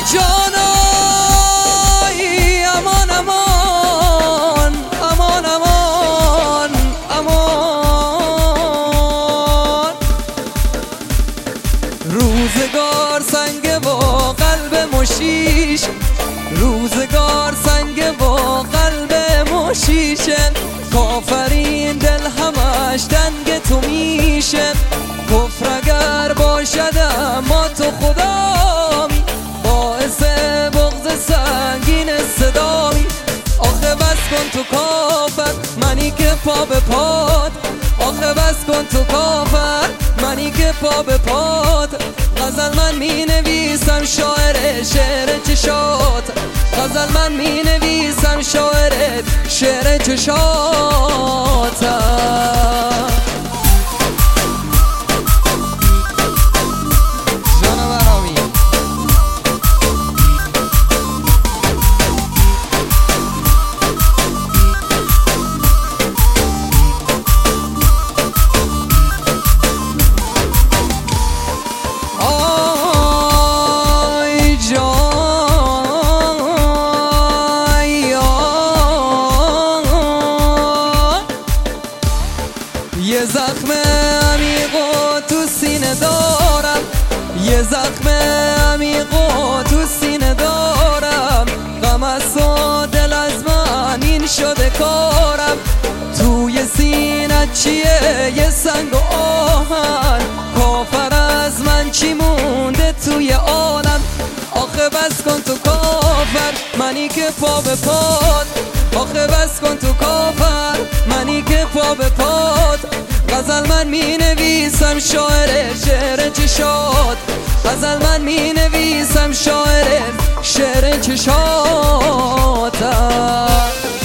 جانایی امان امان امان امان امان. روزگار سنگ و قلب مشیش، روزگار سنگ و قلب مشیشه. کافرین دل همش تنگ تو میشه. کفر اگر باشد اما تو خدامی، باعث بغض سنگین صدامی. آخه بس کن تو کافر منی که پا به پاد، آخه بس کن تو کافر منی که پا به پاد. غزل من می نویسم شاعر شعر چشات، غزل من می نویسم شاعر شعر چشاتم. یه زخم عمیق و تو سینه دارم، یه زخم عمیق و تو سینه دارم. غم از و دل از من این شده کارم. توی سینه چیه یه سنگ و آهن، کافر از من چی مونده توی عالم. آخه بس کن تو کافر منی که پا به پاد، آخه بس کن تو کافر منی که پا به پاد. غزل من می نویسم شاعر شعر چشات، غزل من می نویسم شاعر شعر چشاتم.